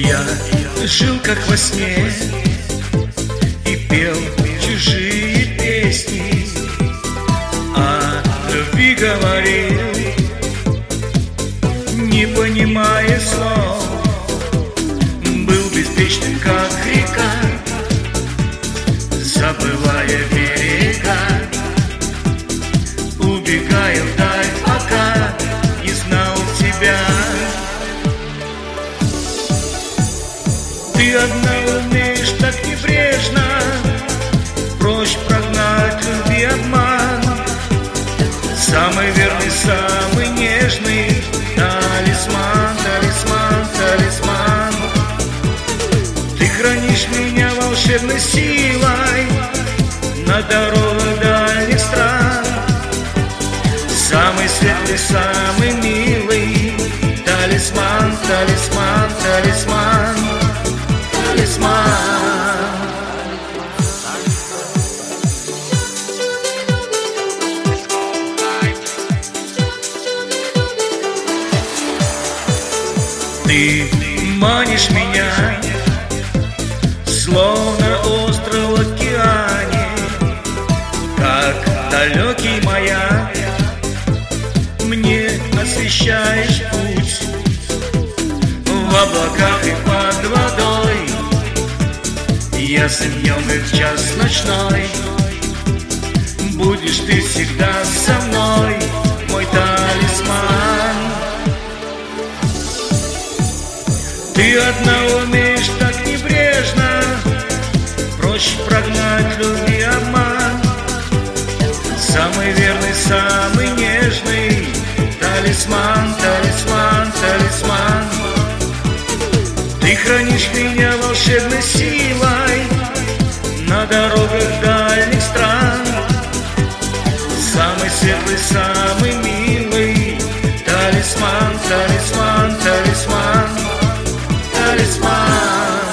Я жил как во сне и пел чужие песни, о любви говорил, не понимая слов. Был беспечным, как река, забывая берега, убегая вдаль, пока не знал тебя. Ты одна умеешь так небрежно прочь прогнать любви обман. Самый верный, самый нежный талисман, талисман, талисман. Ты хранишь меня волшебной силой на дорогах дальних стран. Самый светлый, самый милый талисман, талисман, талисман, талисман. Ты манишь меня, словно остров в океане, как далекий маяк. Мне освещаешь путь в облаках и под водой, ясным днем и в час ночной. Будешь ты всегда со мной, мой талисман. Ты одна умеешь так небрежно прочь прогнать любви обман. Самый верный, самый нежный талисман, талисман, талисман. Ты хранишь меня волшебной силой на дорогах дальних стран. Самый светлый, самый милый талисман, талисман, талисман, талисман.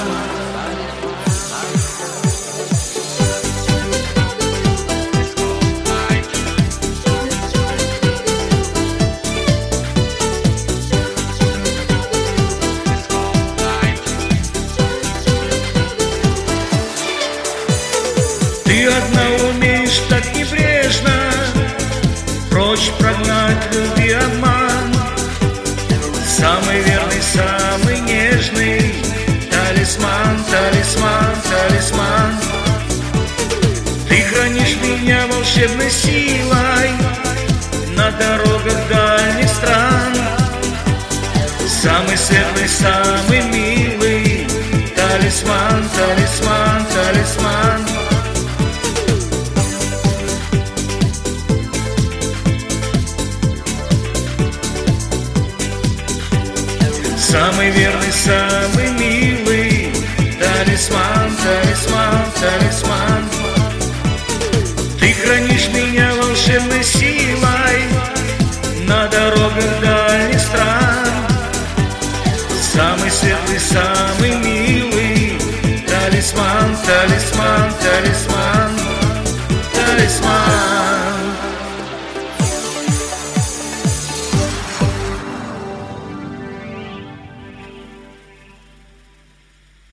Ты одна умеешь так небрежно прочь прогнать любви обман. Самый верный, самый нежный талисман, талисман, талисман. Ты хранишь меня волшебной силой на дорогах дальних стран. Самый светлый, самый милый талисман, талисман, талисман. Самый верный, самый милый талисман, талисман, талисман. Ты хранишь меня волшебной силой на дорогах дальних стран. Самый светлый, самый милый талисман, талисман, талисман.